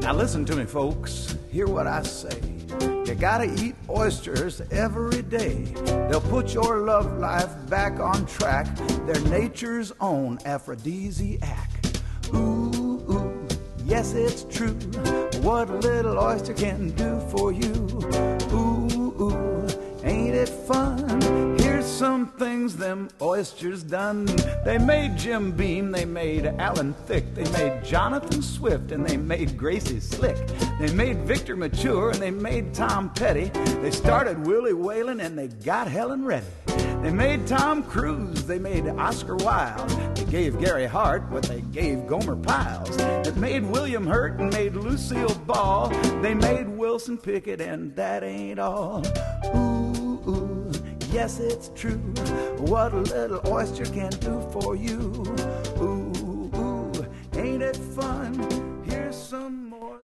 Now listen to me, folks. Hear what I say. You gotta eat oysters every day. They'll put your love life back on track. They're nature's own aphrodisiac. Ooh, ooh, yes, it's true. What a little oyster can do for you. Ooh, ooh, ain't it fun? Here's some things them oysters done. They made Jim Beam, they made Alan Thicke, they made Jonathan Swift, and they made Gracie Slick. They made Victor Mature, and they made Tom Petty. They started Willie Whalen, and they got Helen Reddy. They made Tom Cruise, they made Oscar Wilde. They gave Gary Hart what they gave Gomer Pyle. They made William Hurt and made Lucille Ball. They made Wilson Pickett, and that ain't all. Ooh, ooh, yes, it's true. What a little oyster can do for you. Ooh, ooh, ain't it fun? Here's some more.